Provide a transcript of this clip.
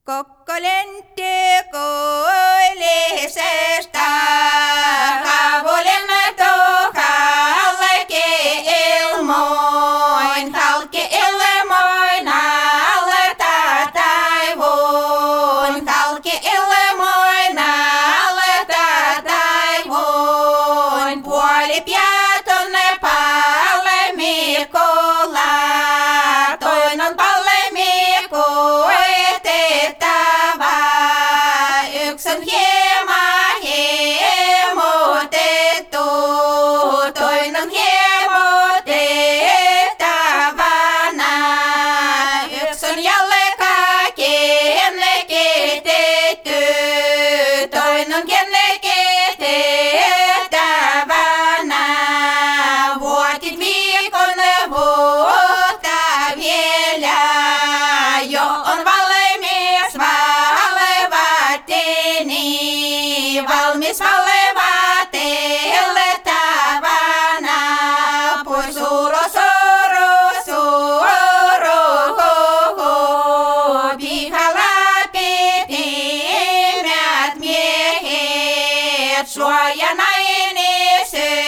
Kokkolentti kuulisesta, havulen halki ilmoin, halki ilmoin alta taivuun, halki ilmoin alta taivuun, puoli piatonne palmikolla, toinen palmikko etettävä, yksi on hiemotettu, toinen on hiemotettavana, yksi on jalkakin kehitetty, toinen on kehitettävänä, vuotit viikon vuotta vielä, jo on valmis valvatini, valmis valvateltavana, pois ulos, pihalla pitimät miehet, suojanainen